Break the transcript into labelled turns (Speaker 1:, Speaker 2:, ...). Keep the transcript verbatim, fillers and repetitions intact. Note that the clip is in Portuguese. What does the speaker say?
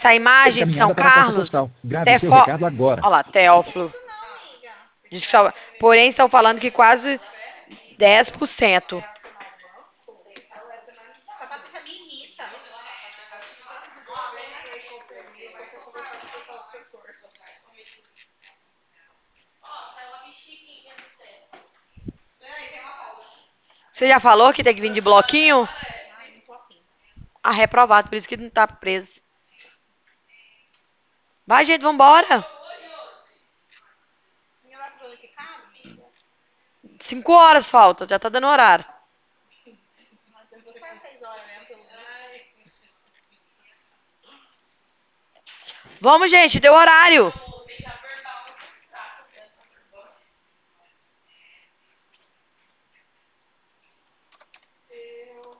Speaker 1: Essa imagem de São
Speaker 2: Encaminhada para a caixa
Speaker 1: Carlos,
Speaker 2: postal. Grave seu
Speaker 1: Tefo...
Speaker 2: recado agora.
Speaker 1: Olha lá, Teófilo. Diz que só... Porém, estão falando que quase dez por cento. Você já falou que tem que vir de bloquinho? Ah, reprovado, por isso que não tá preso. Vai, gente, vambora. Cinco horas falta, já tá dando horário. Vamos, gente, deu horário.